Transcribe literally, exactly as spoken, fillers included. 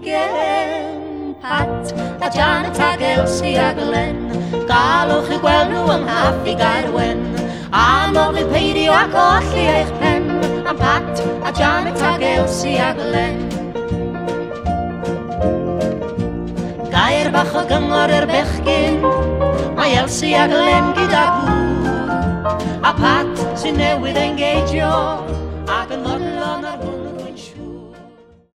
gen Pat a Janet ag Elsie ag Len galwch I gweld nhw yng nghaffi gair wen a nofydd peidio a golli eich pen am Pat a Janet ag Elsie ag Len gair bach o gyngor yr bechgyn mae Elsie ag Len gyda gŵr a Pat sy'n newydd engeidio ac yn ddod